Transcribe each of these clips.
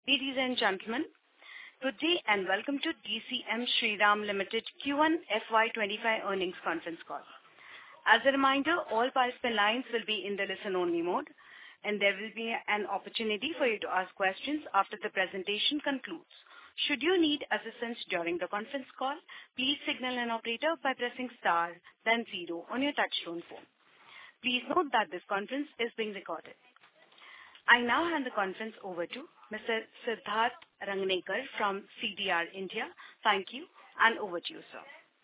Ladies and gentlemen, good day and welcome to DCM Shriram Limited Q1 FY25 earnings conference call. As a reminder, all participant lines will be in the listen-only mode, and there will be an opportunity for you to ask questions after the presentation concludes. Should you need assistance during the conference call, please signal an operator by pressing star, then 0 on your touchtone phone. Please note that this conference is being recorded. I now hand the conference over to Mr. Siddharth Rangnekar from CDR India. Thank you, and over to you, sir.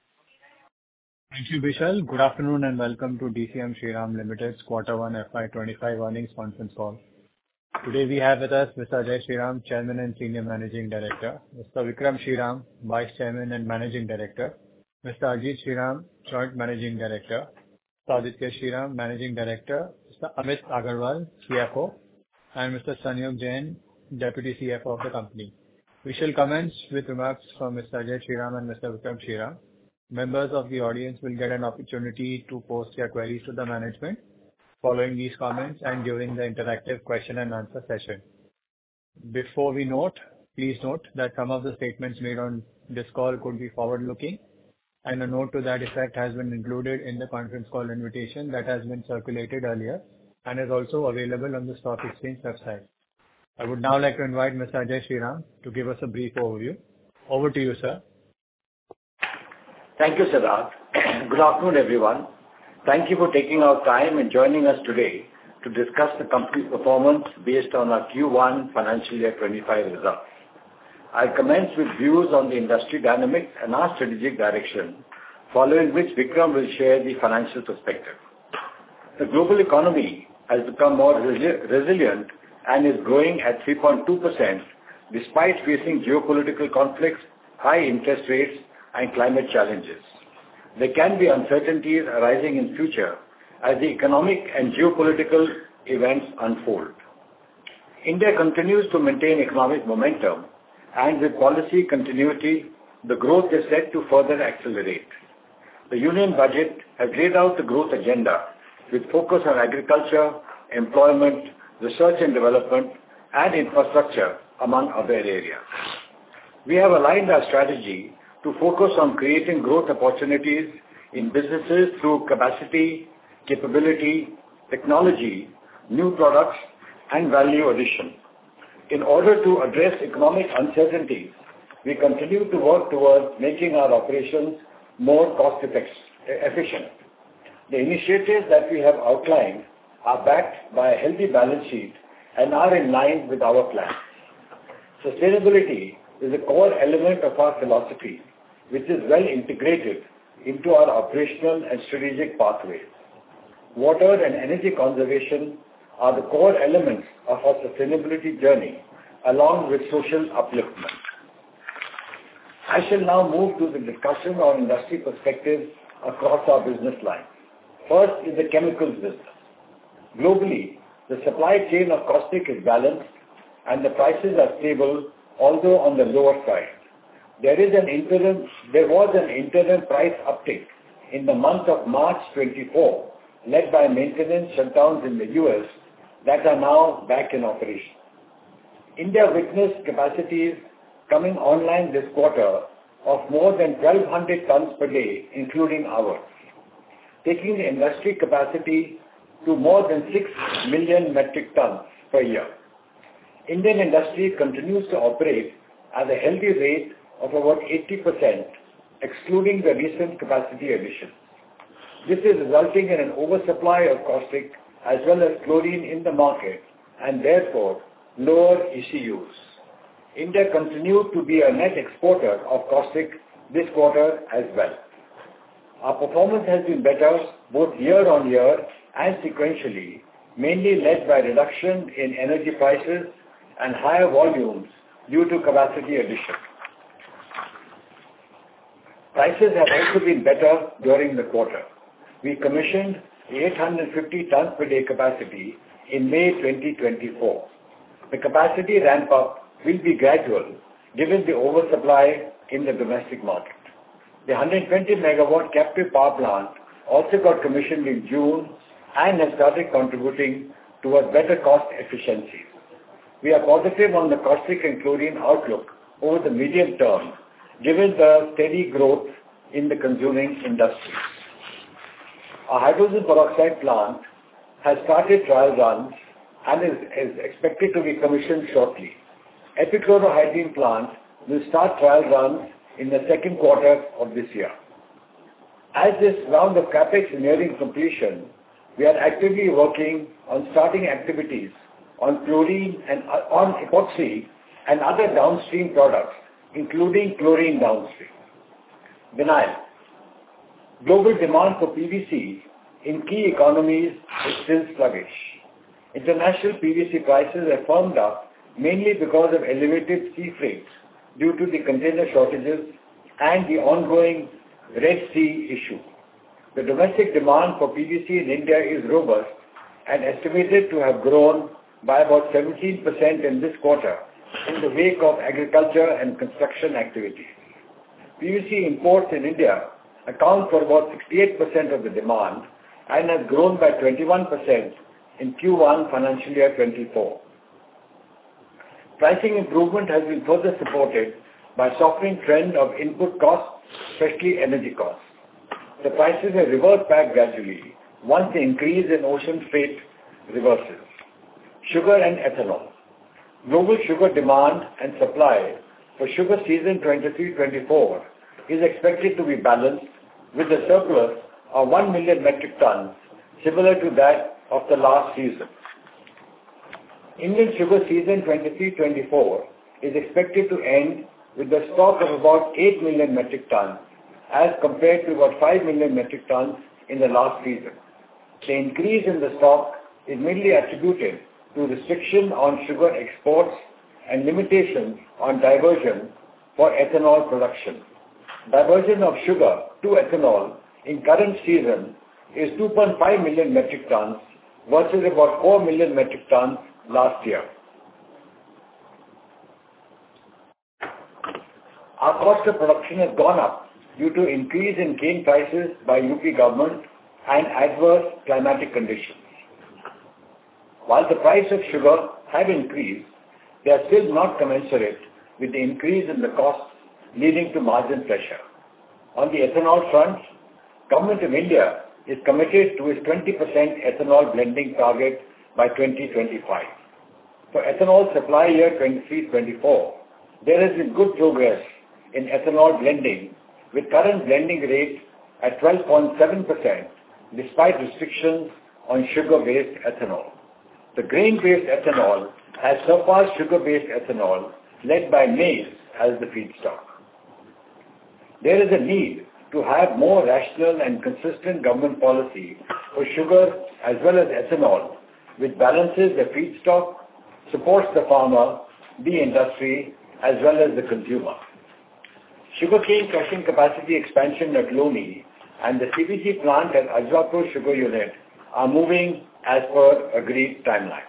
Thank you, Vishal. Good afternoon and welcome to DCM Shriram Limited's Q1 FY25 earnings conference call. Today we have with us Mr. Ajay Shriram, Chairman and Senior Managing Director, Mr. Vikram Shriram, Vice Chairman and Managing Director, Mr. Ajit Shriram, Joint Managing Director, Mr. Aditya Shriram, Managing Director, Mr. Amit Agarwal, CFO, and Mr. Sanyog Jain, Deputy CFO of the company. We shall commence with remarks from Mr. Ajay Shriram and Mr. Vikram Shriram. Members of the audience will get an opportunity to post their queries to the management following these comments and during the interactive question and answer session. Before we please note that some of the statements made on this call could be forward-looking, and a note to that effect has been included in the conference call invitation that has been circulated earlier and is also available on the stock exchange website. I would now like to invite Mr. Ajay Shriram to give us a brief overview. Over to you, sir. Thank you, Siddharth. Good afternoon, everyone. Thank you for taking our time and joining us today to discuss the company's performance based on our Q1 financial year 25 results. I'll commence with views on the industry dynamics and our strategic direction, following which Vikram will share the financial perspective. The global economy has become more resilient and is growing at 3.2% despite facing geopolitical conflicts, high interest rates, and climate challenges. There can be uncertainties arising in future as the economic and geopolitical events unfold. India continues to maintain economic momentum, and with policy continuity, the growth is set to further accelerate. The Union Budget has laid out the growth agenda with focus on agriculture, employment, research and development, and infrastructure, among other areas. We have aligned our strategy to focus on creating growth opportunities in businesses through capacity, capability, technology, new products, and value addition. In order to address economic uncertainties, we continue to work towards making our operations more cost-efficient. The initiatives that we have outlined are backed by a healthy balance sheet and are in line with our plans. Sustainability is a core element of our philosophy, which is well integrated into our operational and strategic pathways. Water and energy conservation are the core elements of our sustainability journey, along with social upliftment. I shall now move to the discussion on industry perspectives across our business lines. First is the chemicals business. Globally, the supply chain of caustic is balanced and the prices are stable, although on the lower side. There was an interim price uptick in the month of March 24, led by maintenance shutdowns in the US that are now back in operation. India witnessed capacities coming online this quarter of more than 1,200 tons per day, including ours, taking the industry capacity to more than 6 million metric tons per year. Indian industry continues to operate at a healthy rate of about 80%, excluding the recent capacity additions. This is resulting in an oversupply of caustic as well as chlorine in the market and therefore lower ECUs. India continued to be a net exporter of caustic this quarter as well. Our performance has been better both year on year and sequentially, mainly led by reduction in energy prices and higher volumes due to capacity addition. Prices have also been better during the quarter. We commissioned 850 tons per day capacity in May 2024. The capacity ramp-up will be gradual given the oversupply in the domestic market. The 120 megawatt captive power plant also got commissioned in June and has started contributing towards better cost efficiencies. we are positive on the caustic and chlorine outlook over the medium term, given the steady growth in the consuming industry. Our hydrogen peroxide plant has started trial runs and is expected to be commissioned shortly. Epichlorohydrin plant will start trial runs in the second quarter of this year. As this round of capex is nearing completion, we are actively working on starting activities on chlorine and on epoxy and other downstream products, including chlorine downstream. Vinyl. Global demand for PVC in key economies is still sluggish. International PVC prices have firmed up mainly because of elevated sea freights due to the container shortages and the ongoing Red Sea issue. The domestic demand for PVC in India is robust and estimated to have grown by about 17% in this quarter in the wake of agriculture and construction activity. PVC imports in India account for about 68% of the demand and has grown by 21% in Q1 financial year 24. Pricing improvement has been further supported by softening trend of input costs, especially energy costs. The prices have reversed back gradually once the increase in ocean freight reverses. Sugar and ethanol. Global sugar demand and supply for sugar season 23-24 is expected to be balanced with a surplus of 1 million metric tons, similar to that of the last season. Indian sugar season 23-24 is expected to end with a stock of about 8 million metric tons as compared to about 5 million metric tons in the last season. The increase in the stock is mainly attributed to restriction on sugar exports and limitations on diversion for ethanol production. Diversion of sugar to ethanol in current season is 2.5 million metric tons versus about 4 million metric tons last year. Our cost of production has gone up due to increase in cane prices by UP government and adverse climatic conditions. While the price of sugar have increased, they are still not commensurate with the increase in the costs, leading to margin pressure. On the ethanol front, Government of India is committed to its 20% ethanol blending target by 2025. For ethanol supply year 23-24, there has been good progress in ethanol blending, with current blending rate at 12.7% despite restrictions on sugar-based ethanol. The grain-based ethanol has surpassed sugar-based ethanol, led by maize as the feedstock. There is a need to have more rational and consistent government policy for sugar as well as ethanol, which balances the feedstock, supports the farmer, the industry, as well as the consumer. Sugarcane crushing capacity expansion at Loni and the CBG plant at Ajwapur Sugar Unit are moving as per agreed timelines.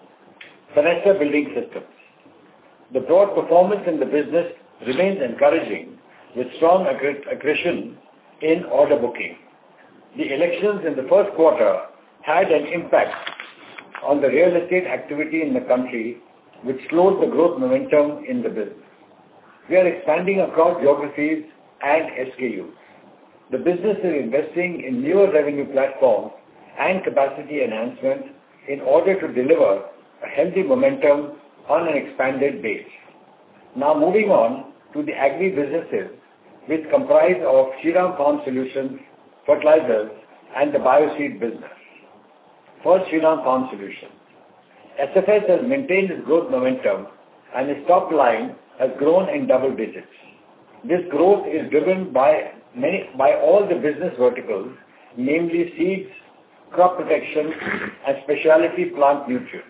Fenesta Building Systems. The broad performance in the business remains encouraging with strong aggression in order booking. The elections in the first quarter had an impact on the real estate activity in the country, which slowed the growth momentum in the business. We are expanding across geographies and SKUs. The business is investing in newer revenue platforms and capacity enhancement in order to deliver a healthy momentum on an expanded base. Now moving on to the agri businesses, which comprise of Shriram Farm Solutions, fertilizers, and the bioseed business. First, Shriram Farm Solutions. SFS has maintained its growth momentum and its top line has grown in double digits. This growth is driven by all the business verticals, namely seeds, crop protection, and specialty plant nutrients.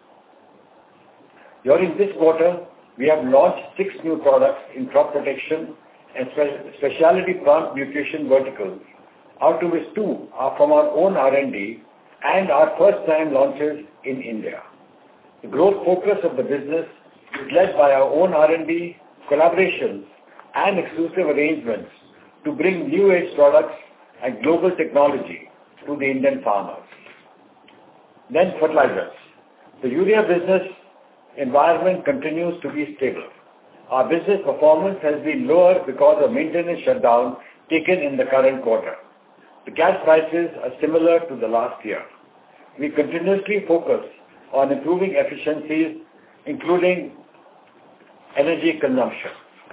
During this quarter, we have launched 6 new products in crop protection and specialty plant nutrition verticals, out of which 2 are from our own R&D and our first-time launches in India. The growth focus of the business is led by our own R&D, collaborations, and exclusive arrangements to bring new-age products and global technology to the Indian farmers. Then fertilizers. The urea business environment continues to be stable. Our business performance has been lower because of maintenance shutdown taken in the current quarter. The gas prices are similar to the last year. We continuously focus on improving efficiencies, including energy consumption.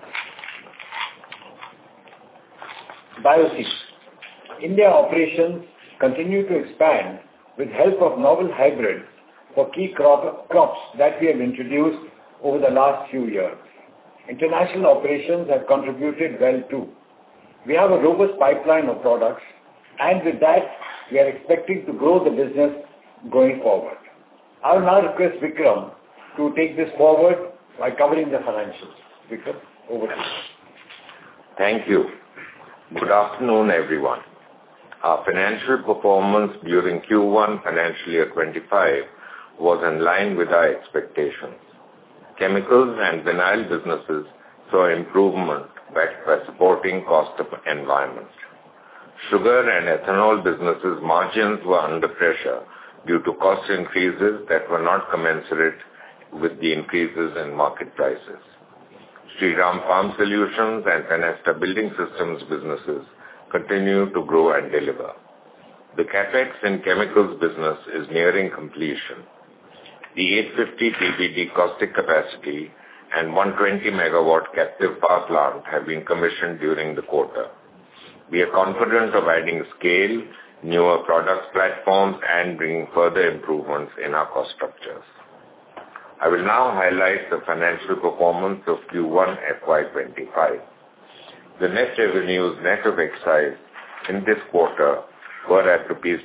Bioseed. India operations continue to expand with help of novel hybrids for key crops that we have introduced over the last few years. International operations have contributed well too. We have a robust pipeline of products, and with that, we are expecting to grow the business going forward. I will now request Vikram to take this forward by covering the financials. Vikram, over to you. Thank you. Good afternoon, everyone. Our financial performance during Q1 financial year 25 was in line with our expectations. Chemicals and vinyl businesses saw improvement backed by supporting cost of environment. Sugar and ethanol businesses' margins were under pressure due to cost increases that were not commensurate with the increases in market prices. Shriram Farm Solutions and Fenesta Building Systems businesses continue to grow and deliver. The capex in chemicals business is nearing completion. The 850 TPD caustic capacity and 120 megawatt captive power plant have been commissioned during the quarter. We are confident of adding scale, newer product platforms, and bringing further improvements in our cost structures. I will now highlight the financial performance of Q1 FY25. The net revenues net of excise in this quarter were at rupees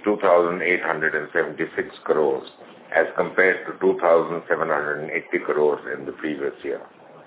2,876 crores as compared to 2,780 crores in the previous year.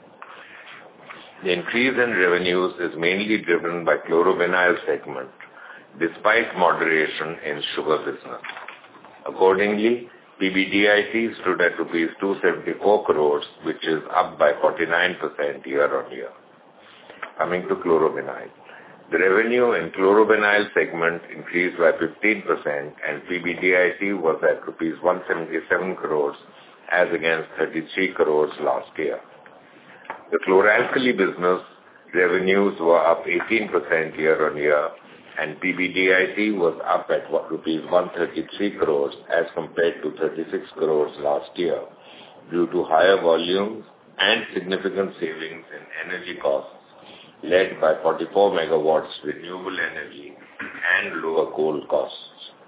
The increase in revenues is mainly driven by chlorovinyl segment, despite moderation in sugar business. Accordingly, PBDIT stood at rupees 274 crores, which is up by 49% year-on-year. Coming to chlorovinyl. The revenue in chlorovinyl segment increased by 15% and PBDIT was at rupees 177 crores as against 33 crores last year. The chloralkali business revenues were up 18% year-on-year and PBDIT was up at rupees 133 crores as compared to 36 crores last year due to higher volumes and significant savings in energy costs led by 44 megawatts renewable energy and lower coal costs.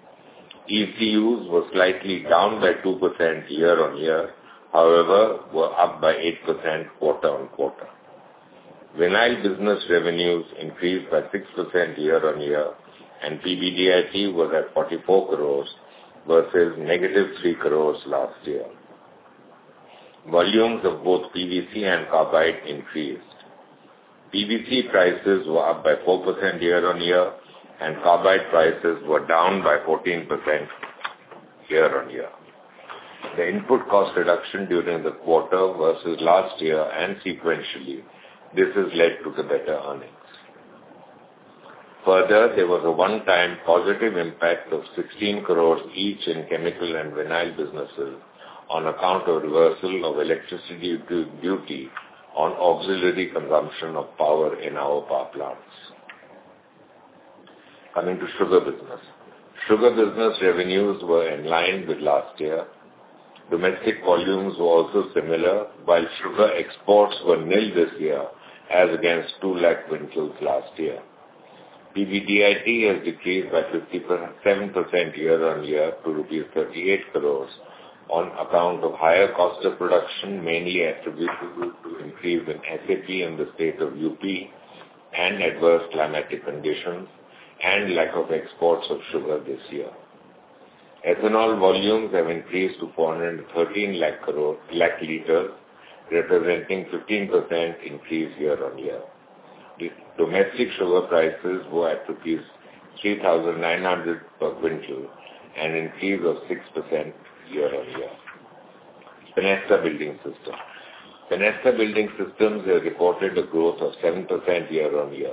ECUs were slightly down by 2% year-on-year, however, were up by 8% quarter-on-quarter. Vinyl business revenues increased by 6% year-on-year and PBDIT was at 44 crores versus negative 3 crores last year. Volumes of both PVC and carbide increased. PVC prices were up by 4% year-on-year and carbide prices were down by 14% year-on-year. The input cost reduction during the quarter versus last year and sequentially, this has led to the better earnings. Further, there was a one-time positive impact of 16 crores each in chemical and vinyl businesses on account of reversal of electricity duty on auxiliary consumption of power in our power plants. Coming to sugar business. Sugar business revenues were in line with last year. Domestic volumes were also similar, while sugar exports were nil this year as against 2 lakh quintals last year. PBDIT has decreased by 57% year-on-year to rupees 38 crores on account of higher cost of production, mainly attributable to increase in SAP in the state of UP and adverse climatic conditions and lack of exports of sugar this year. Ethanol volumes have increased to 413 lakh liters, representing 15% increase year-on-year. The domestic sugar prices were at rupees 3,900 per quintal, an increase of 6% year-on-year. Fenesta Building Systems. Fenesta Building Systems has reported a growth of 7% year-on-year.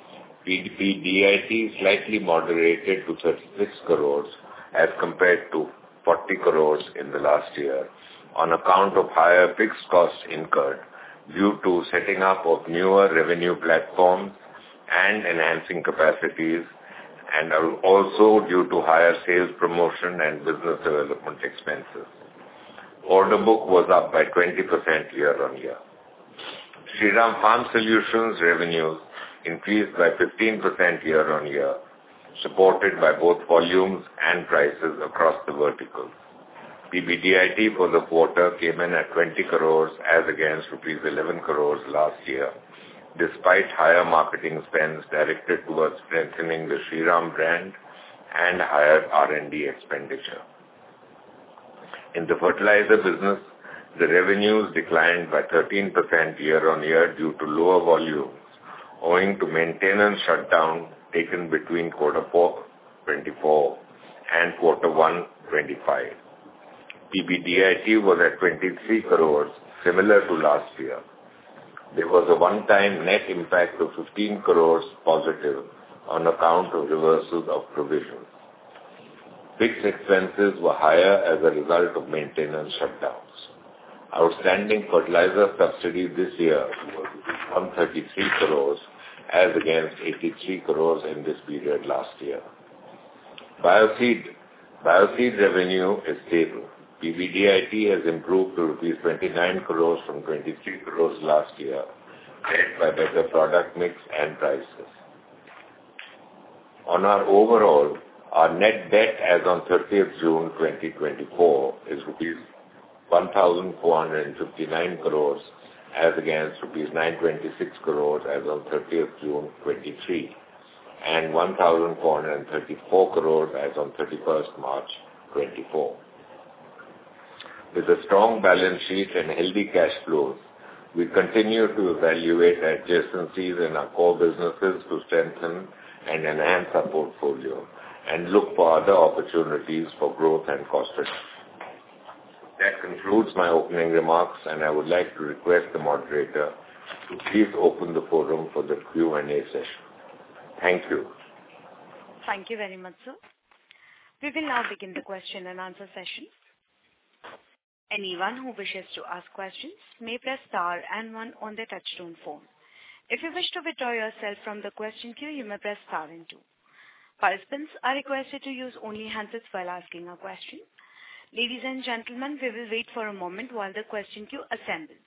PBDIT slightly moderated to 36 crores as compared to 40 crores in the last year on account of higher fixed costs incurred due to setting up of newer revenue platforms and enhancing capacities, and also due to higher sales promotion and business development expenses. Order book was up by 20% year-on-year. Shriram Farm Solutions revenues increased by 15% year-on-year, supported by both volumes and prices across the verticals. PBDIT for the quarter came in at 20 crores as against rupees 11 crores last year, despite higher marketing spends directed towards strengthening the Shriram brand and higher R&D expenditure. In the fertilizer business, the revenues declined by 13% year-on-year due to lower volumes, owing to maintenance shutdown taken between quarter 4 24 and quarter 1 25. PBDIT was at 23 crores, similar to last year. There was a one-time net impact of 15 crores positive on account of reversals of provisions. Fixed expenses were higher as a result of maintenance shutdowns. Outstanding fertilizer subsidy this year was 133 crores as against 83 crores in this period last year. Bioseed revenue is stable. PBDIT has improved to rupees 29 crores from 23 crores last year, led by better product mix and prices. On our overall, our net debt as on 30th June 2024 is rupees 1,459 crores as against rupees 926 crores as on 30th June 23 and 1,434 crores as on 31st March 24. With a strong balance sheet and healthy cash flows, we continue to evaluate adjacencies in our core businesses to strengthen and enhance our portfolio and look for other opportunities for growth and cost reduction. That concludes my opening remarks, and I would like to request the moderator to please open the forum for the Q&A session. Thank you. Thank you very much, sir. We will now begin the question and answer session. Anyone who wishes to ask questions may press star and one on their touchtone phone. If you wish to withdraw yourself from the question queue, you may press star and two. Participants are requested to use only handsets while asking a question. Ladies and gentlemen, we will wait for a moment while the question queue assembles.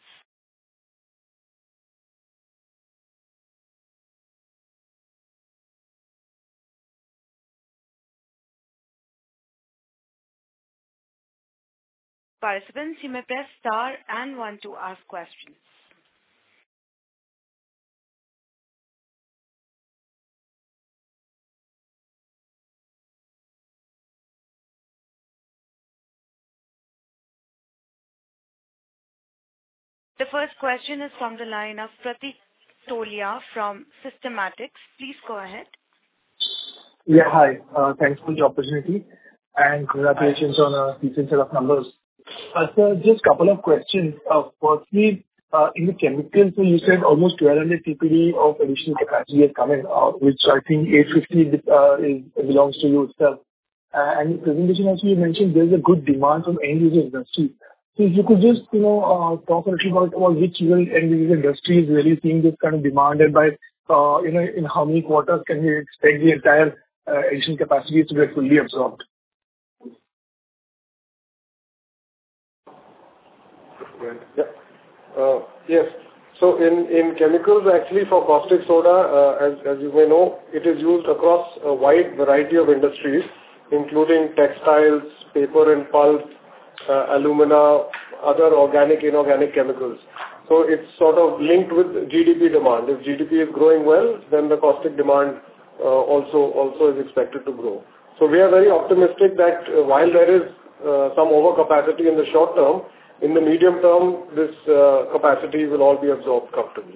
Participants, you may press star and one to ask questions. The first question is from the line of Pratik Tolia from Systematix. Please go ahead. Yeah, hi. Thanks for the opportunity and congratulations on a decent set of numbers. Sir, just a couple of questions. Firstly, in the chemicals, so you said almost 1,200 TPD of additional capacity is coming, which I think 850 belongs to you itself. And in the presentation also you mentioned there is a good demand from end user industry. So if you could just, talk a little about which end user industry is really seeing this kind of demand, and by, in how many quarters can we expect the entire additional capacity to get fully absorbed? Yeah. Yes. So in chemicals, actually for caustic soda, as you may know, it is used across a wide variety of industries, including textiles, paper and pulp, alumina, other organic, inorganic chemicals. So it's sort of linked with GDP demand. If GDP is growing well, then the caustic demand also is expected to grow. So we are very optimistic that while there is some overcapacity in the short term, in the medium term, this capacity will all be absorbed comfortably.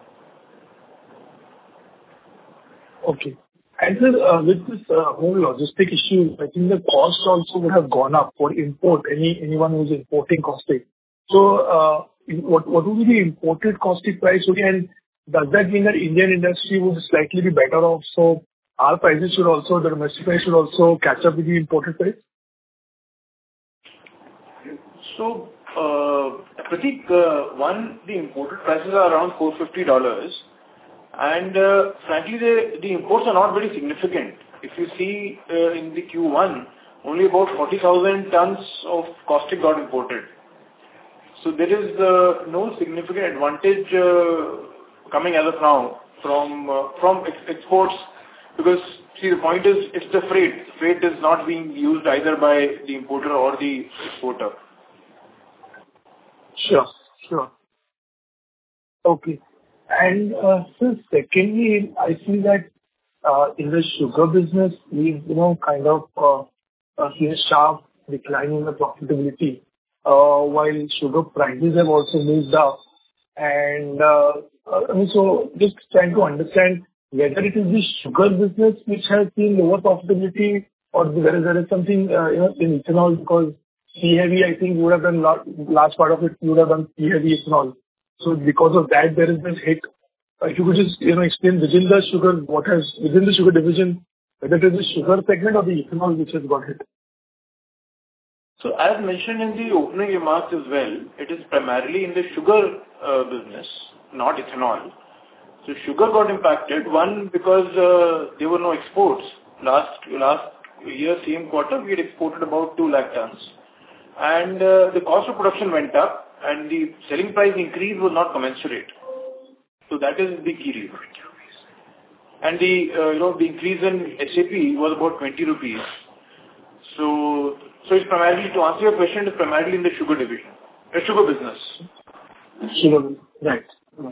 Okay. And sir, with this whole logistic issue, I think the cost also would have gone up for anyone who's importing caustic. So, what would be the imported caustic price? And does that mean that Indian industry would slightly be better off? So our prices should also, the domestic price should also catch up with the imported price? So Prateek, the imported prices are around $450, and frankly, the imports are not very significant. If you see in the Q1, only about 40,000 tons of caustic got imported. So there is no significant advantage coming as of now from exports, because see, the point is it's the freight. Freight is not being used either by the importer or the exporter. Sure. Okay. And so secondly, I see that in the sugar business, we've kind of seen a sharp decline in the profitability, while sugar prices have also moved up. And so just trying to understand whether it is the sugar business which has seen lower profitability, or there is something in ethanol, because C-heavy, I think, would have done large part of it, you would have done C-heavy ethanol. So because of that, there is this hit. If you could just explain within the sugar division, whether it is the sugar segment or the ethanol which has got hit. So as mentioned in the opening remarks as well, it is primarily in the sugar business, not ethanol. So sugar got impacted, one, because there were no exports. Last year, same quarter, we had exported about 2 lakh tons. And the cost of production went up, and the selling price increase was not commensurate. So that is the key reason. And the increase in SAP was about 20 rupees. So it's primarily, to answer your question, it's primarily in the sugar division, sugar business. Sugar, right.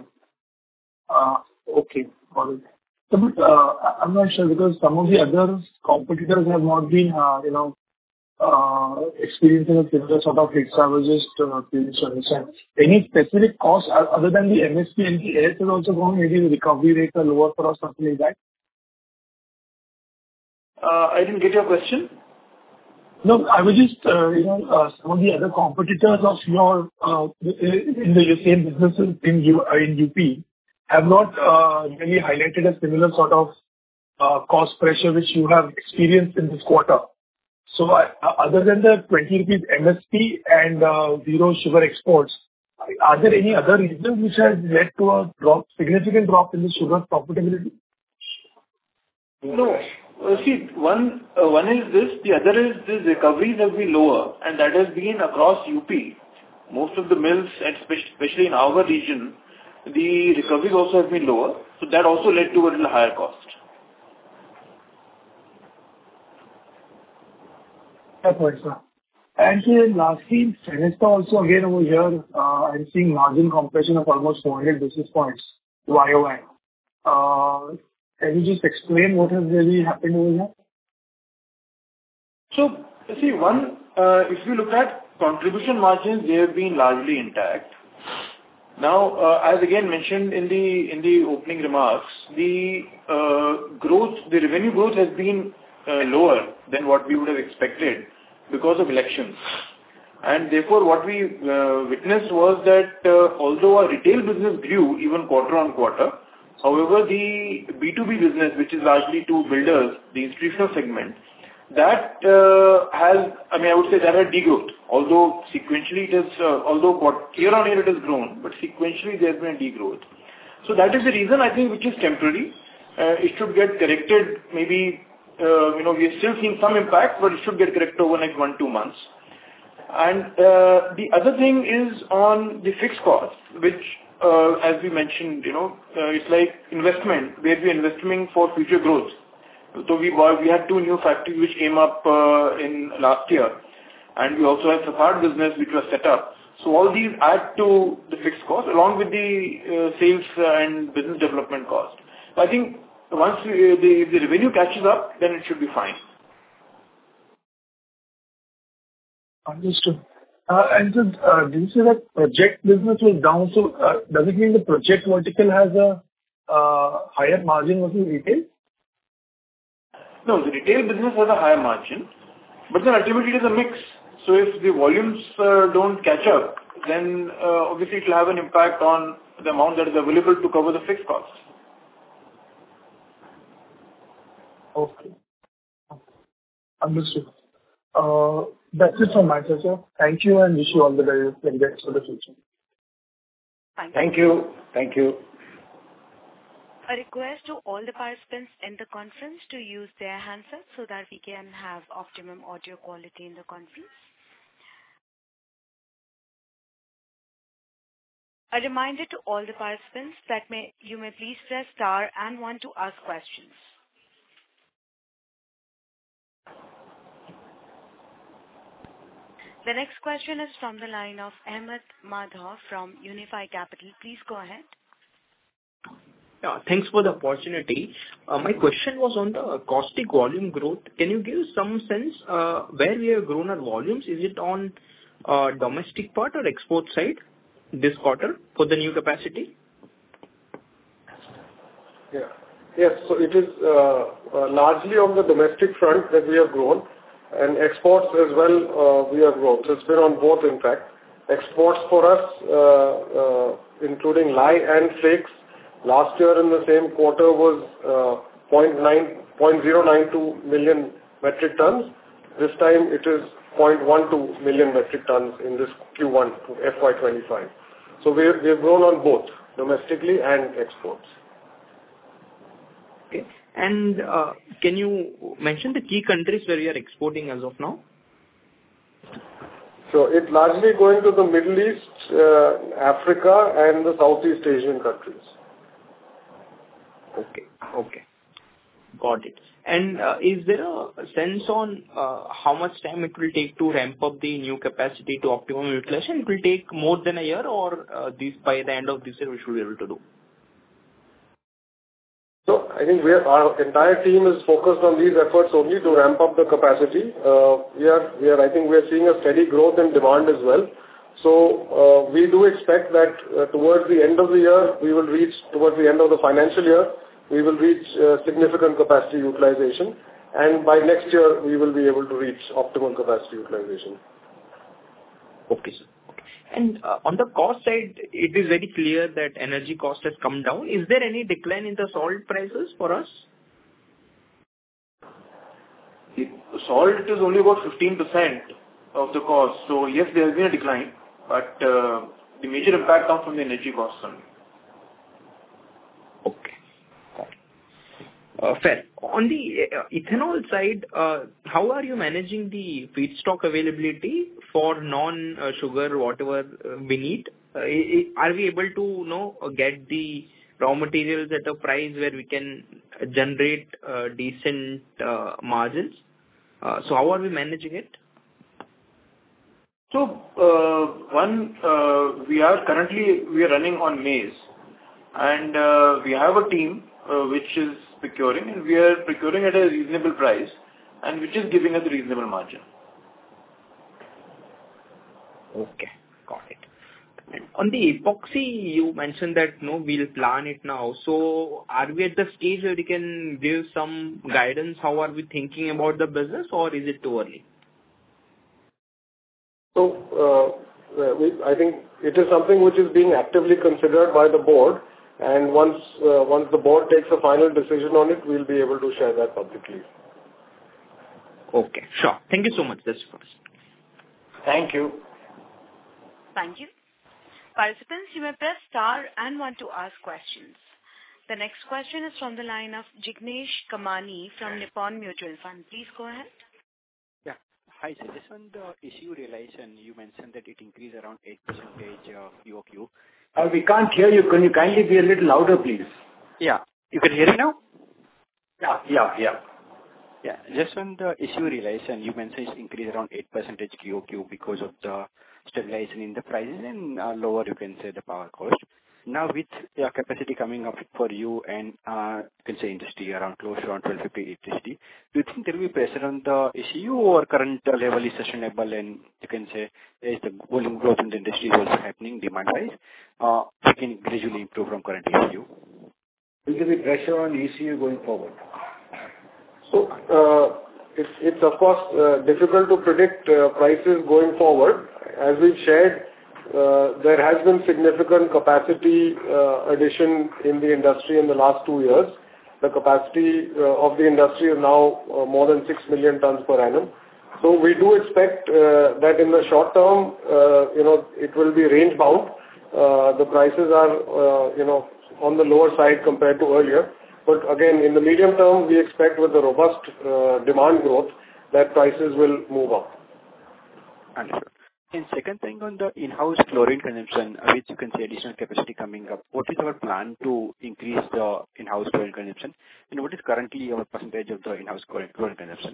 Okay, got it. So, but I'm not sure, because some of the other competitors have not been, experiencing a similar sort of hit. So I was just curious to understand. Any specific cost other than the MSP and the AS has also gone, maybe the recovery rates are lower for us, something like that? I didn't get your question. No, I was just, some of the other competitors of your, in the same businesses in UP have not really highlighted a similar sort of cost pressure which you have experienced in this quarter. So other than the 20 rupees MSP and zero sugar exports, are there any other reasons which has led to a significant drop in the sugar profitability? No. See, one is this, the other is the recoveries have been lower, and that has been across UP. Most of the mills, and especially in our region, the recoveries also have been lower, so that also led to a little higher cost. That's right, sir. And then lastly, Fenesta also, again, over here, I'm seeing margin compression of almost 400 basis points YOY. Can you just explain what has really happened over here? So, see, one, if you look at contribution margins, they have been largely intact. Now, as again mentioned in the opening remarks, the revenue growth has been lower than what we would have expected because of elections. And therefore, what we witnessed was that although our retail business grew even quarter on quarter, however, the B2B business, which is largely to builders, the institutional segment, that I would say that had degrowth. Although sequentially it is, year on year it has grown, but sequentially there has been a degrowth. So that is the reason, I think, which is temporary. It should get corrected. Maybe we are still seeing some impact, but it should get corrected over the next 1-2 months. And the other thing is on the fixed cost, which, as we mentioned, it's like investment, where we are investing for future growth. So we had 2 new factories which came up in last year, and we also have Safad business which was set up. So all these add to the fixed cost along with the sales and business development cost. So I think once the revenue catches up, then it should be fine. Understood. And so, did you say that project business was down? So, does it mean the project vertical has a higher margin versus retail? No, the retail business has a higher margin, but then ultimately it is a mix. So if the volumes don't catch up, then obviously it will have an impact on the amount that is available to cover the fixed costs. Okay. Understood. That's it from my side, sir. Thank you, and wish you all the very best for the future. Thank you. Thank you. A request to all the participants in the conference to use their handsets so that we can have optimum audio quality in the conference. A reminder to all the participants that you may please press star and 1 to ask questions. The next question is from the line of Ahmed Madhav from Unifi Capital. Please go ahead. Yeah, thanks for the opportunity. My question was on the caustic volume growth. Can you give some sense where we have grown our volumes? Is it on domestic part or export side this quarter for the new capacity? Yeah. Yes. So it is largely on the domestic front that we have grown, and exports as well, we have grown. So it's been on both, in fact. Exports for us, including lye and flakes, last year in the same quarter was 0.092 million metric tons. This time it is 0.12 million metric tons in this Q1 FY25. So we have grown on both, domestically and exports. Okay. And can you mention the key countries where you are exporting as of now? So it's largely going to the Middle East, Africa, and the Southeast Asian countries. Okay. Got it. And is there a sense on how much time it will take to ramp up the new capacity to optimum utilization? It will take more than a year, or by the end of this year we should be able to do? So I think our entire team is focused on these efforts only to ramp up the capacity. I think we are seeing a steady growth in demand as well. So we do expect that towards the end of the year, towards the end of the financial year, we will reach significant capacity utilization. And by next year, we will be able to reach optimal capacity utilization. Okay, sir. Okay. And on the cost side, it is very clear that energy cost has come down. Is there any decline in the salt prices for us? Salt is only about 15% of the cost. So yes, there has been a decline, but the major impact comes from the energy costs only. Okay. Fair. On the ethanol side, how are you managing the feedstock availability for non-sugar, whatever we need? Are we able to get the raw materials at a price where we can generate decent margins? So how are we managing it? So we are running on maize, and we have a team which is procuring, and we are procuring at a reasonable price, and which is giving us a reasonable margin. Okay, got it. And on the epoxy, you mentioned that we'll plan it now. So are we at the stage where we can give some guidance? How are we thinking about the business, or is it too early? So I think it is something which is being actively considered by the board. And once the board takes a final decision on it, we'll be able to share that publicly. Okay, sure. Thank you so much. That's first. Thank you. Thank you. Participants, you may press star and 1 to ask questions. The next question is from the line of Jignesh Kamani from Nippon Mutual Fund. Please go ahead. Yeah. Hi, sir. Just on the issue realization, you mentioned that it increased around 8% QOQ. We can't hear you. Can you kindly be a little louder, please? Yeah. You can hear me now? Yeah. Yeah. Just on the issue realization, you mentioned it's increased around 8% QOQ because of the stabilization in the prices and lower, you can say, the power cost. Now, with the capacity coming up for you and you can say industry around close to around 1250 electricity, do you think there will be pressure on the issue, or current level is sustainable, and you can say there is the volume growth in the industry is also happening demand-wise, we can gradually improve from current issue? Will there be pressure on ECU going forward? So it's of course difficult to predict prices going forward. As we've shared, there has been significant capacity addition in the industry in the last 2 years. The capacity of the industry is now more than 6 million tons per annum. So we do expect that in the short term, it will be range bound. The prices are, on the lower side compared to earlier. But again, in the medium term, we expect with the robust demand growth that prices will move up. Understood. And second thing on the in-house chlorine consumption, which you can see additional capacity coming up, what is our plan to increase the in-house chlorine consumption? And what is currently our percentage of the in-house chlorine consumption?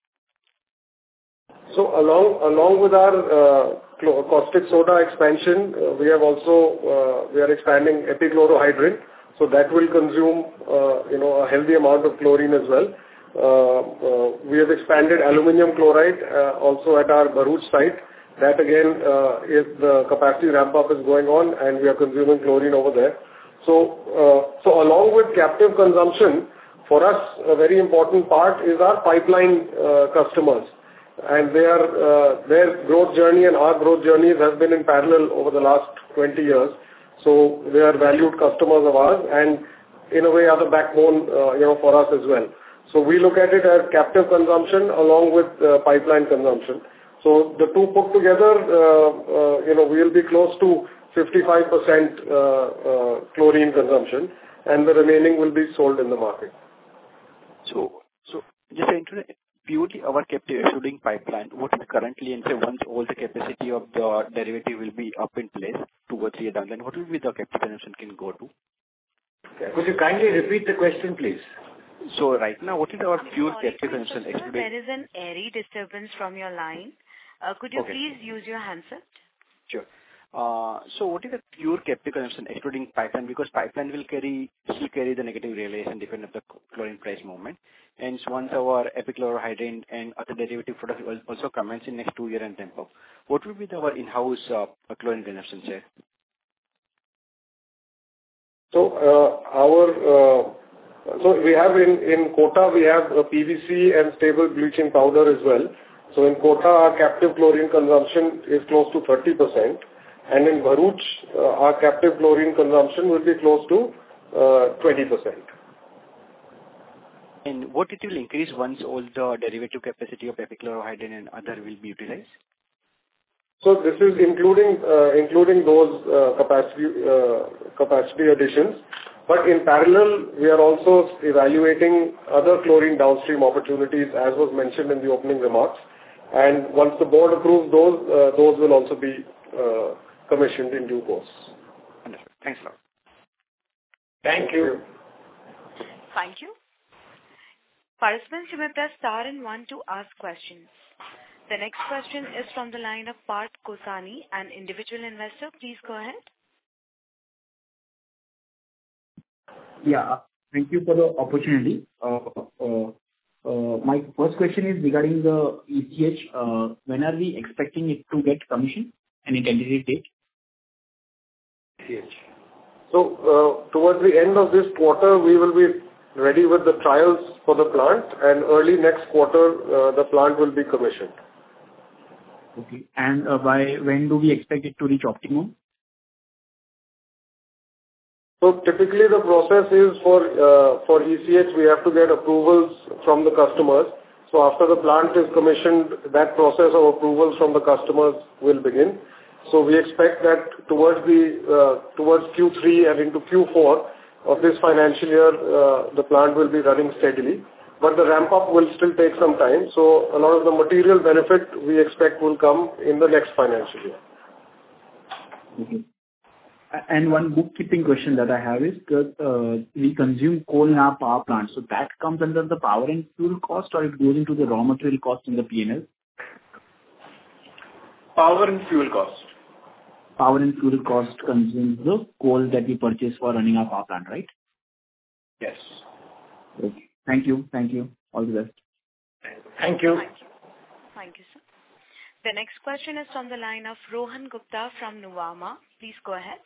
So along with our caustic soda expansion, we are expanding epichlorohydrin. So that will consume, a healthy amount of chlorine as well. We have expanded aluminum chloride also at our Bharuch site. That again, is the capacity ramp up is going on and we are consuming chlorine over there. So along with captive consumption, for us, a very important part is our pipeline customers. And their growth journey and our growth journeys have been in parallel over the last 20 years. So they are valued customers of ours and in a way are the backbone, for us as well. So we look at it as captive consumption along with pipeline consumption. So the two put together, we'll be close to 55% chlorine consumption, and the remaining will be sold in the market. So just purely our captive excluding pipeline, what is currently, and say once all the capacity of the derivative will be up in place 2 or 3 years down, then what will be the captive consumption can go to? Could you kindly repeat the question, please? So right now, what is our pure captive consumption excluding? There is an airy disturbance from your line. Could you please use your handset? Sure. So what is the pure captive consumption excluding pipeline? Because pipeline will carry the negative realization depending on the chlorine price movement. And once our epichlorohydrin and other derivative products will also commence in next 2 years and ramp up, what will be our in-house chlorine consumption share? So so we have in Kota we have a PVC and stable bleaching powder as well. So in Kota, our captive chlorine consumption is close to 30%, and in Bharuch, our captive chlorine consumption will be close to 20%. And what it will increase once all the derivative capacity of epichlorohydrin and other will be utilized? So this is including those capacity additions. But in parallel, we are also evaluating other chlorine downstream opportunities, as was mentioned in the opening remarks. And once the board approves those will also be commissioned in due course. Understood. Thanks a lot. Thank you. Thank you. Participants, you may press star and 1 to ask questions. The next question is from the line of Parth Kosani, an individual investor. Please go ahead. Yeah, thank you for the opportunity. My first question is regarding the ECH. When are we expecting it to get commissioned? Any tentative date? ECH. So towards the end of this quarter, we will be ready with the trials for the plant, and early next quarter, the plant will be commissioned. Okay. And by when do we expect it to reach optimum? So typically the process is for ECH, we have to get approvals from the customers. So after the plant is commissioned, that process of approvals from the customers will begin. So we expect that towards Q3 and into Q4 of this financial year, the plant will be running steadily. But the ramp up will still take some time. So a lot of the material benefit we expect will come in the next financial year. Okay. And one bookkeeping question that I have is that we consume coal in our power plant. So that comes under the power and fuel cost, or it goes into the raw material cost in the P&L? Power and fuel cost. Power and fuel cost consumes the coal that we purchase for running our power plant, right? Yes. Okay. Thank you. Thank you. All the best. Thank you. Thank you. Thank you, sir. The next question is from the line of Rohan Gupta from Nuvama. Please go ahead.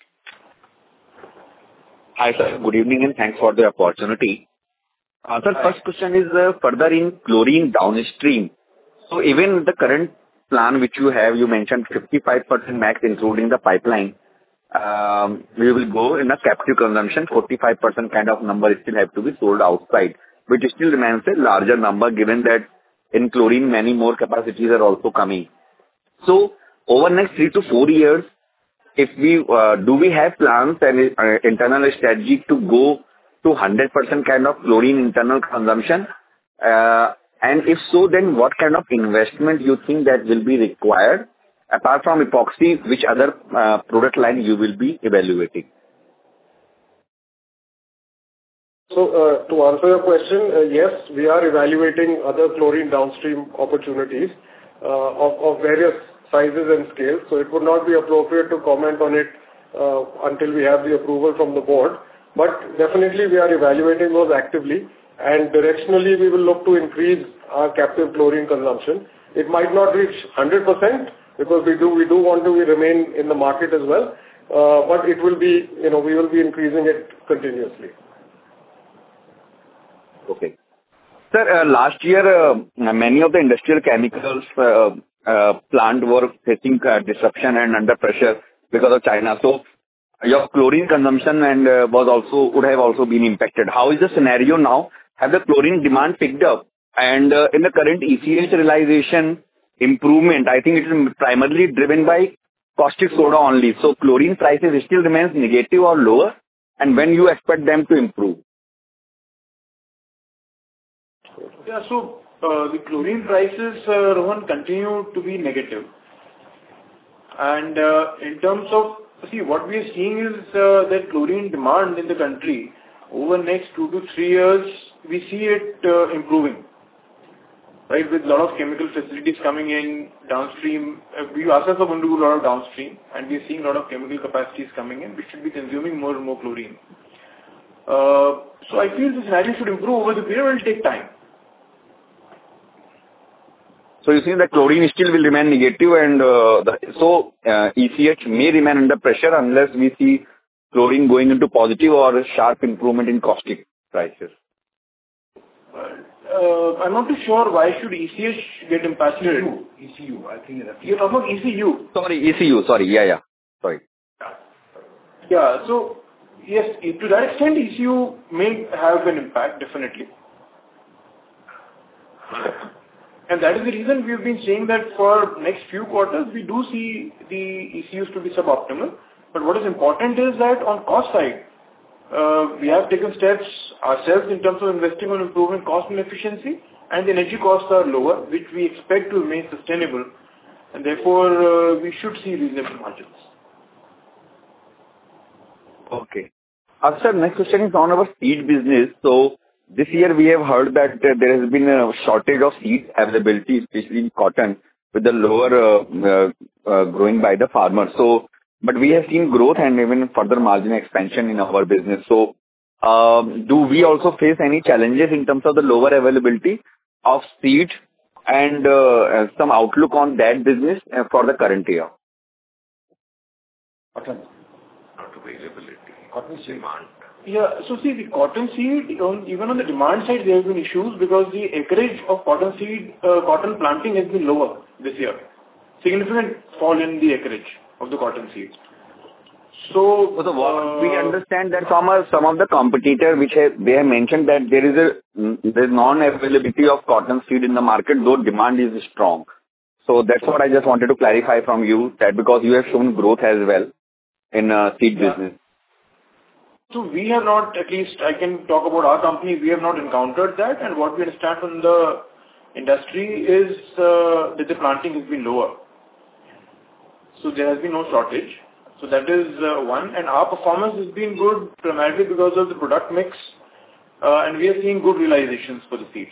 Hi, sir. Good evening, and thanks for the opportunity. Sir, first question is further in chlorine downstream. So even the current plan which you have, you mentioned 55% max, including the pipeline. We will go in a captive consumption, 45% kind of number still have to be sold outside, which still remains a larger number given that in chlorine, many more capacities are also coming. So over next 3 to 4 years, if we do we have plans and internal strategy to go to 100% kind of chlorine internal consumption? And if so, then what kind of investment you think that will be required? Apart from epoxy, which other product line you will be evaluating? So, to answer your question, yes, we are evaluating other chlorine downstream opportunities of various sizes and scales. So it would not be appropriate to comment on it until we have the approval from the board. But definitely we are evaluating those actively, and directionally we will look to increase our captive chlorine consumption. It might not reach 100% because we do want to remain in the market as well, but it will be, we will be increasing it continuously. Okay. Sir, last year, many of the industrial chemicals plant were facing disruption and under pressure because of China. So your chlorine consumption and would have also been impacted. How is the scenario now? Have the chlorine demand picked up? And in the current ECH realization improvement, I think it is primarily driven by caustic soda only. So chlorine prices still remains negative or lower, and when you expect them to improve? Yeah, so the chlorine prices, Rohan, continue to be negative. And in terms of, what we are seeing is that chlorine demand in the country over the next 2 to 3 years, we see it improving. Right, with a lot of chemical facilities coming in downstream. We ourselves are going to do a lot of downstream, and we are seeing a lot of chemical capacities coming in, which should be consuming more and more chlorine. So I feel this scenario should improve over the period. It will take time. So you think that chlorine still will remain negative, and ECH may remain under pressure unless we see chlorine going into positive or a sharp improvement in caustic prices? I'm not too sure why should ECH get impacted. ECU, I think. You're talking about ECU. ECU. Yeah. Sorry. Yeah. So yes, to that extent, ECU may have an impact, definitely. And that is the reason we've been saying that for next few quarters, we do see the ECUs to be suboptimal. But what is important is that on cost side, we have taken steps ourselves in terms of investing on improving cost and efficiency, and the energy costs are lower, which we expect to remain sustainable, and therefore we should see reasonable margins. Okay. Sir, next question is on our seed business. So this year we have heard that there has been a shortage of seed availability, especially in cotton, with the lower growing by the farmers. So, but we have seen growth and even further margin expansion in our business. So, do we also face any challenges in terms of the lower availability of seed and some outlook on that business for the current year? Cotton. Not availability. Cotton seed demand. Yeah. So see, the cotton seed, even on the demand side, there have been issues because the acreage of cotton seed, cotton planting has been lower this year. Significant fall in the acreage of the cotton seeds. So we understand that from some of the competitors, they have mentioned that there is non-availability of cotton seed in the market, though demand is strong. So that's what I just wanted to clarify from you, that because you have shown growth as well in seed business. So we have not, at least I can talk about our company, we have not encountered that, and what we understand from the industry is that the planting has been lower. So there has been no shortage. So that is one. And our performance has been good primarily because of the product mix. And we are seeing good realizations for the seeds.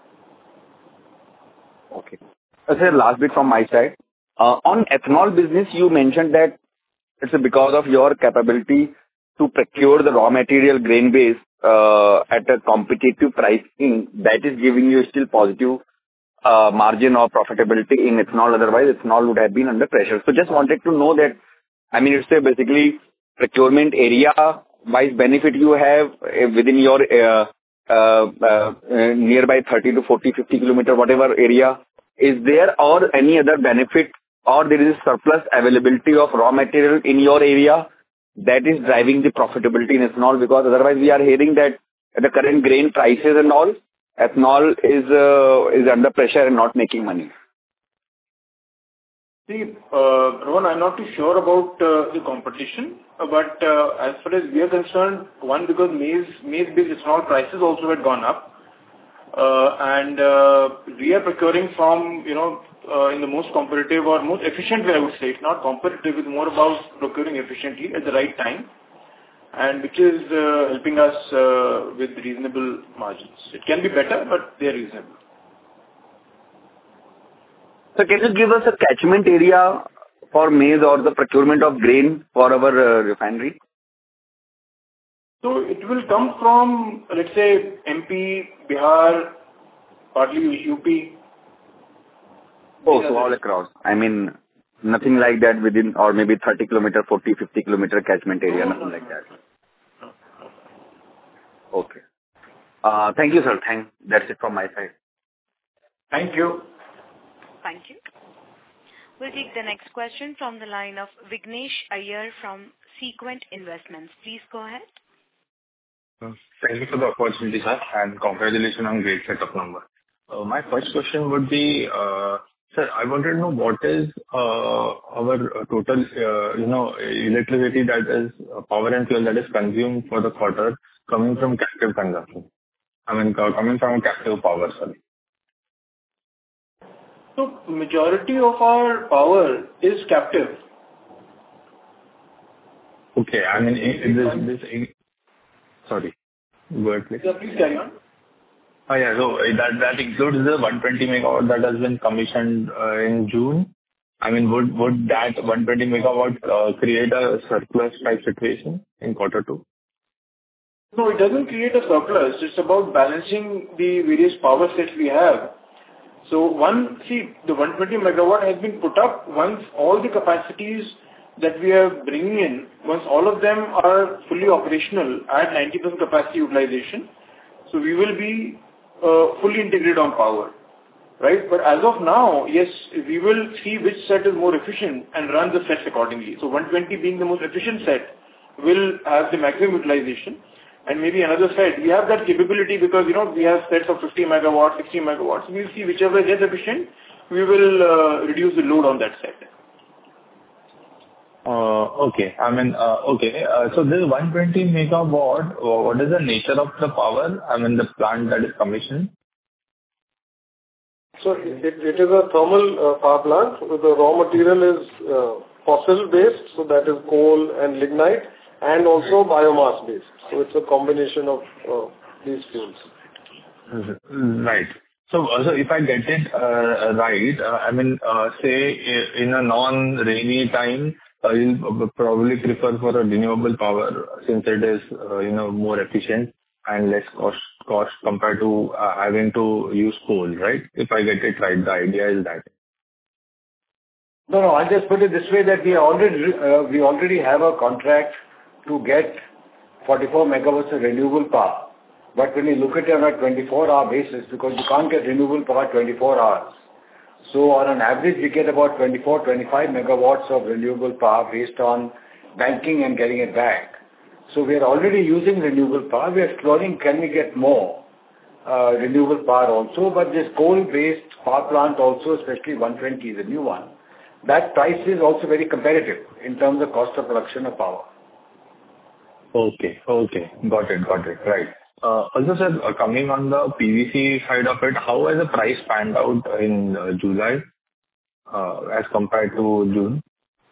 Okay. Sir, last bit from my side. On ethanol business, you mentioned that it's because of your capability to procure the raw material grain base at a competitive pricing that is giving you still positive margin or profitability in ethanol. Otherwise, ethanol would have been under pressure. So just wanted to know that, I mean, it's a basically procurement area-wise benefit you have within your nearby 30 to 40, 50 kilometer, whatever area. Is there or any other benefit, or there is surplus availability of raw material in your area that is driving the profitability in ethanol? Because otherwise we are hearing that at the current grain prices and all, ethanol is under pressure and not making money? See, Rohan, I'm not too sure about the competition, but as far as we are concerned, one, because maize-based ethanol prices also had gone up, and we are procuring from, in the most competitive or most efficient way, I would say. It's not competitive, it's more about procuring efficiently at the right time, and which is helping us with reasonable margins. It can be better, but they are reasonable. So can you give us a catchment area for maize or the procurement of grain for our refinery? So it will come from, let's say, MP, Bihar, partly UP. Oh, so all across. I mean, nothing like that within, or maybe 30 kilometer, 40, 50 kilometer catchment area, nothing like that. Okay. Thank you, sir. That's it from my side. Thank you. Thank you. We'll take the next question from the line of Vignesh Iyer from Sequent Investments. Please go ahead. Thank you for the opportunity, sir, and congratulations on great set of numbers. My first question would be, sir, I wanted to know what is our total, electricity that is power and fuel that is consumed for the quarter coming from captive consumption. I mean, coming from captive power, sorry. So majority of our power is captive. Okay, I mean, sorry, go ahead, please. Yeah, please carry on. Yeah, so that includes the 120 megawatt that has been commissioned in June. I mean, would that 120 megawatt create a surplus type situation in quarter two? No, it doesn't create a surplus. It's about balancing the various power sets we have. So the 120 megawatt has been put up once all the capacities that we are bringing in, once all of them are fully operational at 90% capacity utilization. So we will be fully integrated on power, right? But as of now, yes, we will see which set is more efficient and run the sets accordingly. So 120 being the most efficient set will have the maximum utilization. And maybe another set, we have that capability because, we have sets of 50 megawatts, 60 megawatts. We'll see whichever is less efficient, we will reduce the load on that set. Okay. I mean, okay. So this 120 megawatt, what is the nature of the power? I mean, the plant that is commissioned? So it is a thermal power plant. The raw material is fossil based, so that is coal and lignite, and also biomass based. So it's a combination of these fuels. Right. So if I get it right, I mean, say in a non-rainy time, you'll probably prefer for a renewable power since it is, more efficient and less cost compared to having to use coal, right? If I get it right, the idea is that. No, I'll just put it this way that we already have a contract to get 44 megawatts of renewable power. But when you look at it on a 24-hour basis, because you can't get renewable power 24 hours. So on an average, we get about 24, 25 megawatts of renewable power based on banking and getting it back. So we are already using renewable power. We are exploring, can we get more renewable power also? But this coal-based power plant also, especially 120, the new one, that price is also very competitive in terms of cost of production of power. Okay. Got it. Right. Also, sir, coming on the PVC side of it, how has the price panned out in July as compared to June?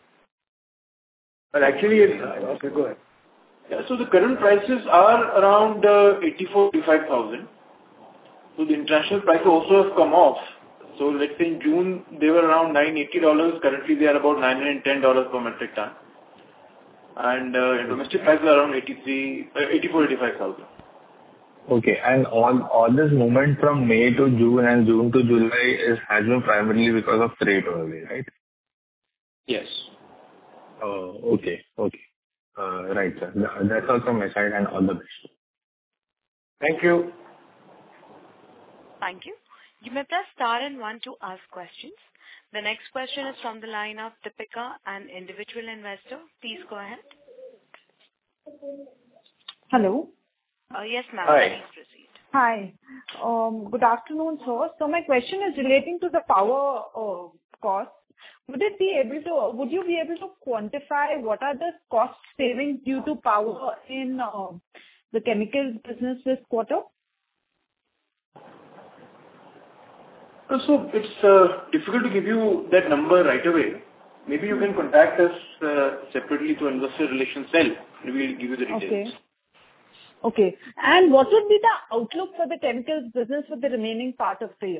Well, actually, okay, go ahead. Yeah, so the current prices are around 84,000-85,000. So the international prices also have come off. So let's say in June, they were around $980. Currently, they are about $910 per metric ton. And domestic prices are around 84,000-85,000. Okay, and all this movement from May to June and June to July has been primarily because of trade only, right? Yes. Oh, okay. Right, sir. That's all from my side and all the best. Thank you. Thank you. You may press star and one to ask questions. The next question is from the line of Deepika, an individual investor. Please go ahead. Hello. Yes, ma'am. Hi. Please proceed. Hi. Good afternoon, sir. So my question is relating to the power cost. Would you be able to quantify what are the cost savings due to power in the chemicals business this quarter? So it's difficult to give you that number right away. Maybe you can contact us separately to Investor Relations cell, and we'll give you the details. Okay. And what would be the outlook for the chemicals business for the remaining part of the year?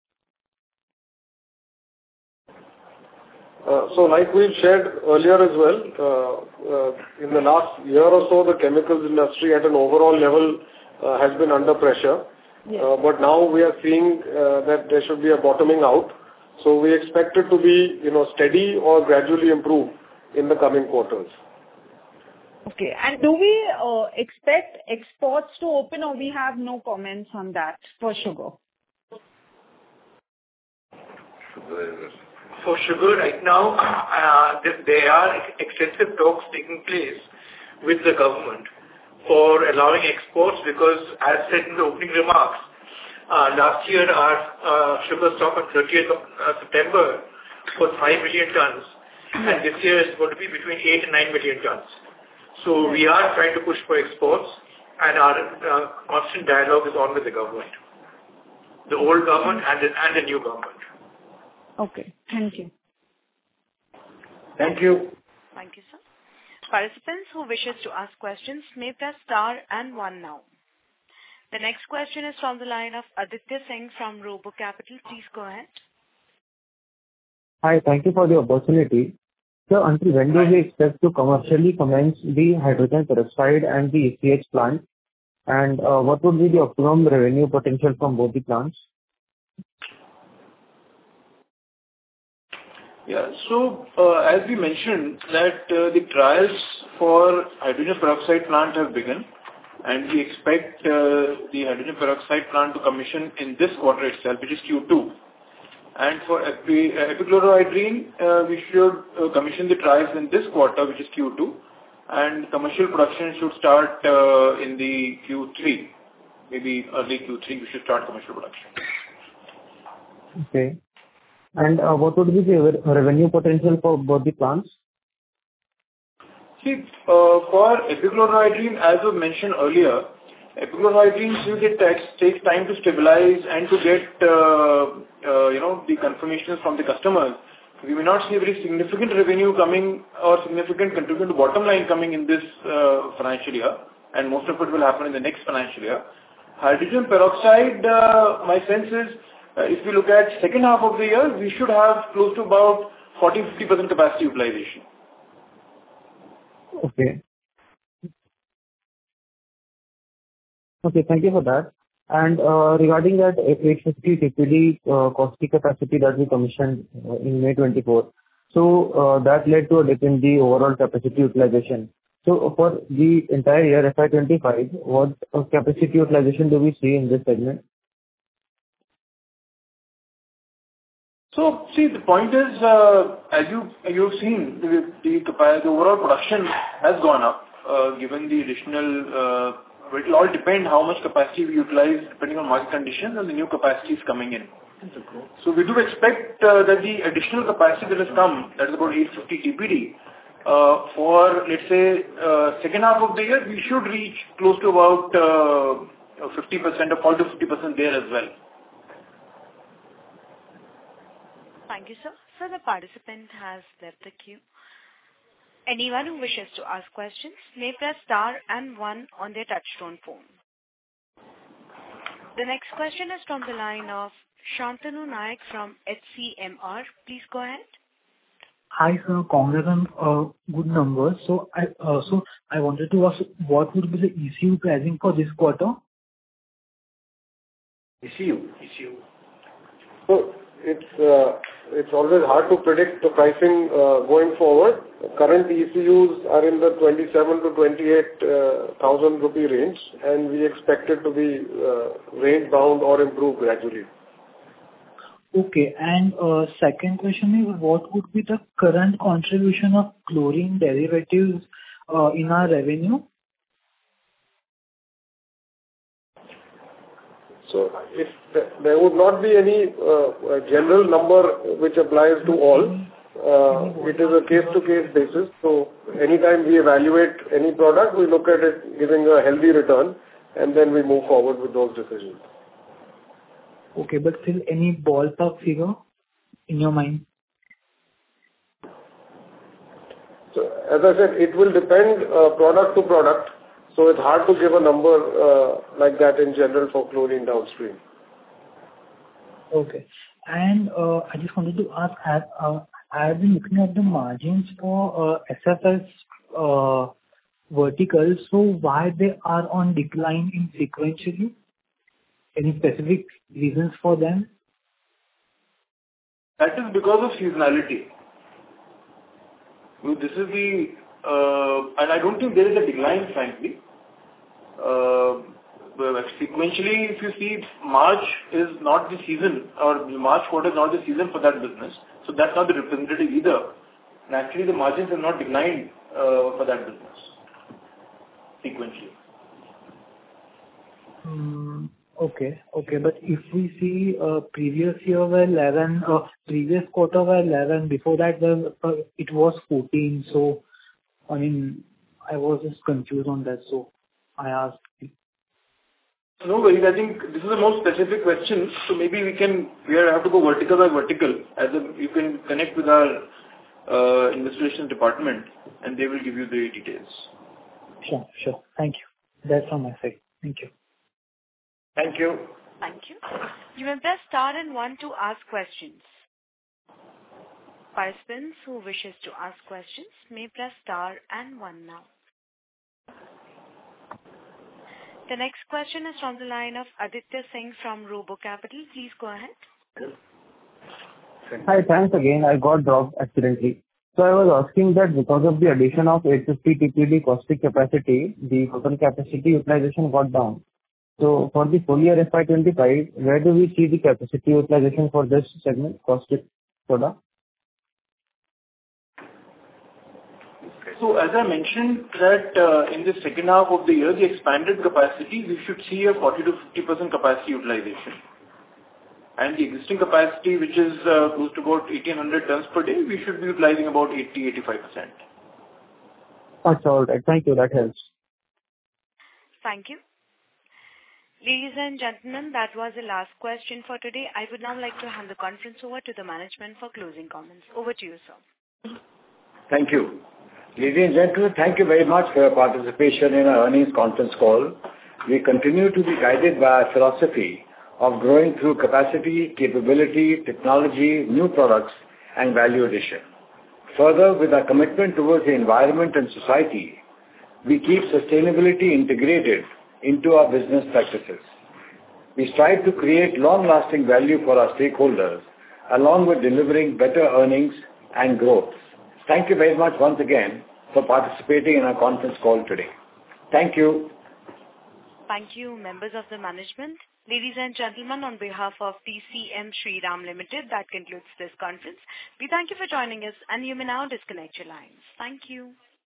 So like we've shared earlier as well, in the last year or so, the chemicals industry at an overall level has been under pressure. Yes. But now we are seeing that there should be a bottoming out. So we expect it to be, steady or gradually improve in the coming quarters. Okay. And do we expect exports to open, or we have no comments on that for sugar? For sugar right now, there are extensive talks taking place with the government for allowing exports because, as said in the opening remarks, last year our sugar stock on 30th of September was 5 million tons, and this year is going to be between 8 and 9 million tons. So we are trying to push for exports, and our constant dialogue is on with the government, the old government and the new government. Okay. Thank you. Thank you. Thank you, sir. Participants who wishes to ask questions may press star and one now. The next question is from the line of Aditya Singh from Robo Capital. Please go ahead. Hi, thank you for the opportunity. So until when do we expect to commercially commence the hydrogen peroxide and the ECH plant? And what would be the optimum revenue potential from both the plants? Yeah. So, as we mentioned that the trials for hydrogen peroxide plant have begun, and we expect the hydrogen peroxide plant to commission in this quarter itself, which is Q2. And for epichlorohydrin, we should commission the trials in this quarter, which is Q2, and commercial production should start in the Q3. Maybe early Q3, we should start commercial production. Okay. And what would be the revenue potential for both the plants? See, for epichlorohydrin, as I mentioned earlier, epichlorohydrin, since it takes time to stabilize and to get, the confirmations from the customers, we may not see a very significant revenue coming or significant contribution to bottom line coming in this financial year, and most of it will happen in the next financial year. Hydrogen peroxide, my sense is, if we look at second half of the year, we should have close to about 40-50% capacity utilization. Okay. Okay, thank you for that. And regarding that 850 TPD caustic capacity that we commissioned in May 24, so that led to a dip in the overall capacity utilization. So for the entire year FY25, what capacity utilization do we see in this segment? So, see, the point is, as you've seen, the overall production has gone up, given the additional, it will all depend how much capacity we utilize depending on market conditions and the new capacity is coming in. So we do expect that the additional capacity that has come, that is about 850 TPD, for, let's say, second half of the year, we should reach close to about 50% or 40-50% there as well. Thank you, sir. So the participant has left the queue. Anyone who wishes to ask questions may press star and one on their touchtone phone. The next question is from the line of Shantanu Naik from HCMR. Please go ahead. Hi, sir. Congrats on good numbers. So I wanted to ask, what would be the ECU pricing for this quarter? ECU. So it's always hard to predict the pricing going forward. Current ECUs are in the 27 to 28,000 rupee range, and we expect it to be range bound or improve gradually. Okay. And second question is, what would be the current contribution of chlorine derivatives in our revenue? So if there would not be any general number which applies to all. It is a case-to-case basis. So anytime we evaluate any product, we look at it giving a healthy return, and then we move forward with those decisions. Okay, but still any ballpark figure in your mind? So as I said, it will depend product to product. So it's hard to give a number like that in general for chlorine downstream. Okay. And I just wanted to ask, I have been looking at the margins for SFS verticals. So why they are on decline in sequentially? Any specific reasons for them? That is because of seasonality. This is the, and I don't think there is a decline, frankly. Sequentially, if you see, March is not the season, or March quarter is not the season for that business. So that's not the representative either. And actually, the margins have not declined for that business sequentially. Okay. But if we see previous year were 11, previous quarter were 11, before that it was 14. So, I mean, I was just confused on that. So, I asked. No worries. I think this is a more specific question. So maybe we have to go vertical by vertical. You can connect with our investor relations department, and they will give you the details. Sure. Thank you. That's on my side. Thank you. Thank you. Thank you. You may press star and one to ask questions. Participants who wishes to ask questions may press star and one now. The next question is from the line of Aditya Singh from Robo Capital. Please go ahead. Hi, thanks again. I got dropped accidentally. So I was asking that because of the addition of 850 TPD caustic capacity, the total capacity utilization got down. So for the full year FY25, where do we see the capacity utilization for this segment, caustic soda? So as I mentioned that in the second half of the year, the expanded capacity, we should see a 40 to 50% capacity utilization. And the existing capacity, which is close to about 1,800 tons per day, we should be utilizing about 80-85%. That's all right. Thank you. That helps. Thank you. Ladies and gentlemen, that was the last question for today. I would now like to hand the conference over to the management for closing comments. Over to you, sir. Thank you. Ladies and gentlemen, thank you very much for your participation in our earnings conference call. We continue to be guided by our philosophy of growing through capacity, capability, technology, new products, and value addition. Further, with our commitment towards the environment and society, we keep sustainability integrated into our business practices. We strive to create long-lasting value for our stakeholders, along with delivering better earnings and growth. Thank you very much once again for participating in our conference call today. Thank you. Thank you, members of the management. Ladies and gentlemen, on behalf of DCM Shriram Limited, that concludes this conference. We thank you for joining us, and you may now disconnect your lines. Thank you.